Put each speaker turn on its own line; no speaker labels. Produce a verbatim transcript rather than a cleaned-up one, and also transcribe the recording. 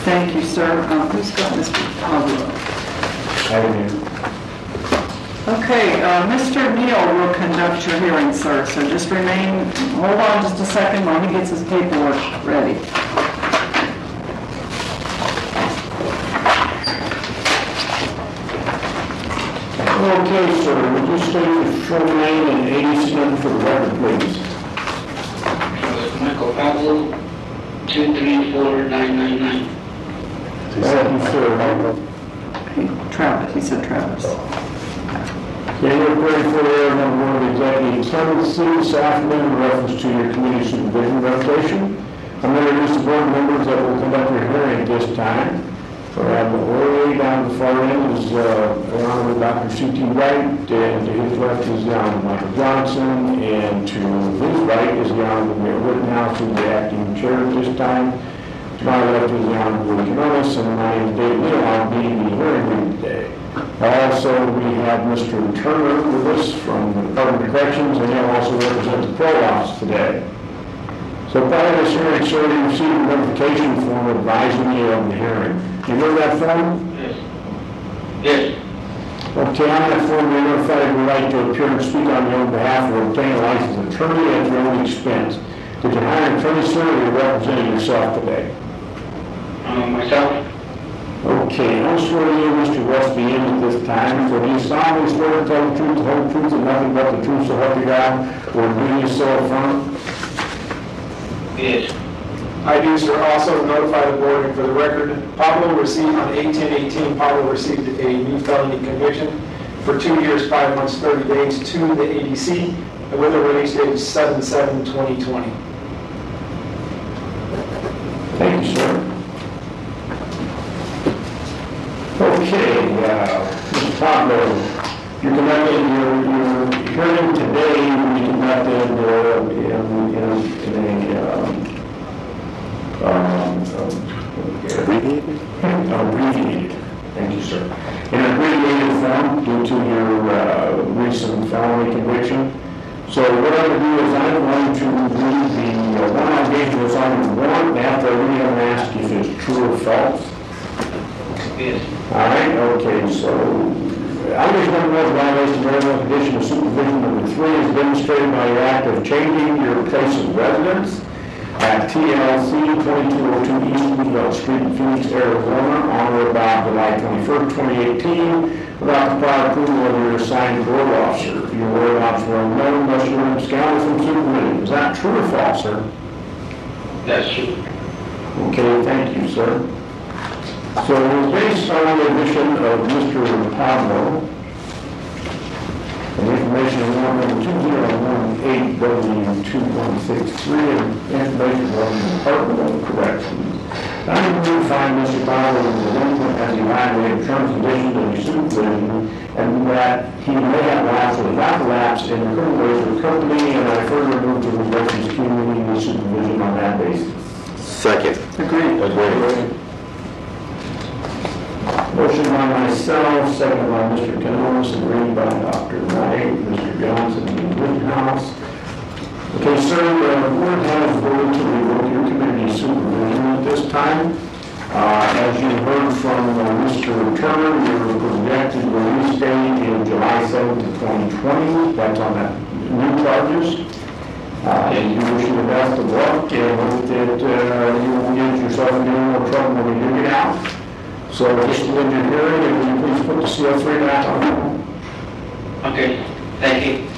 Thank you, sir. Um, Who's got Mister Pablo?
I do.
Okay, uh, Mister Neal will conduct your hearing, sir, so just remain, hold on just a second while he gets his paperwork ready.
Okay, sir, would you state your full name and A D C number for the record, please?
Michael Pablo, two three four nine nine nine.
Thank you, sir.
Hey, Travis, he said Travis.
Okay, you're ready for the number one of the executive tenancy this afternoon in reference to your community supervision rotation. I'm going to introduce the board members that will conduct your hearing at this time. So I have the way down the far end is uh, the Honorable Doctor C T Wright, and to his left is the Honorable Michael Johnson, and to his right is the Honorable Mayor Rittenhouse, who's the acting chair at this time. To my left is the Honorable Lee Canonis, and my name is David Neal. I'll be the hearing lead today. Also, we have Mister Turner with us from the Department of Corrections, and he'll also represent the Pro Office today. So prior to this hearing, sir, you received a notification form advising you of the hearing. You know that form?
Yes. Yes.
Okay, on that form, you're notified of your right to appear and speak on your own behalf or obtain a licensed attorney at your own expense. Did you hire an attorney, sir, or are you representing yourself today?
Um, myself?
Okay, I'll swear to you, Mister Westby, in at this time. So do you solemnly swear to tell the truth, the whole truth, and nothing but the truth, so help you God, or do you so affirm?
Yes.
I do, sir. Also notify the board, and for the record, Pablo received on eight ten eighteen, Pablo received a new felony conviction for two years, five months, thirty days to the A D C, with a release date of seven seven twenty twenty.
Thank you, sir. Okay, uh, Mister Pablo, you're conducting your, your hearing today will be conducted uh, in, in, in a um, um, um, abbreviated? Abbreviated. Thank you, sir. In an abbreviated form due to your uh, recent felony conviction. So what I'm going to do is I'm going to read the uh, one allegation that's on the warrant. After I read it, I'm going to ask you if it's true or false.
Yes.
All right, okay, so allegation number one, violation of regular condition of supervision number three is demonstrated by your act of changing your place of residence at T L C twenty-two oh two East Roosevelt Street in Phoenix, Arizona, on or about July twenty-first, twenty eighteen, without the prior approval of your assigned board officer. Your whereabouts were unknown unless you were absconded from supervision. Is that true or false, sir?
That's true.
Okay, thank you, sir. So based on the admission of Mister Pablo, the information of warrant number two zero one eight W two one six three and information from the Department of Corrections. I'm going to find Mister Pablo in the delinquent as he violated terms and conditions of his supervision, and that he may have lapsed or not lapsed in the criminal ways of the company, and I further move to revoke his community supervision on that basis.
Second.
Agreed.
Agreed.
Motion by myself, second by Mister Canonis, agreed by Doctor Wright, Mister Johnson, and Rittenhouse. Okay, sir, the board has voted to revoke your community supervision at this time. Uh, as you heard from uh, Mister Turner, your projected release date is July seventh, twenty twenty. That's on that new charges. Uh, and you wish you the best of luck and hope that uh, you won't get yourself in any more trouble when you get out. So just to end your hearing, and will you please put the C O three back on?
Okay. Thank you.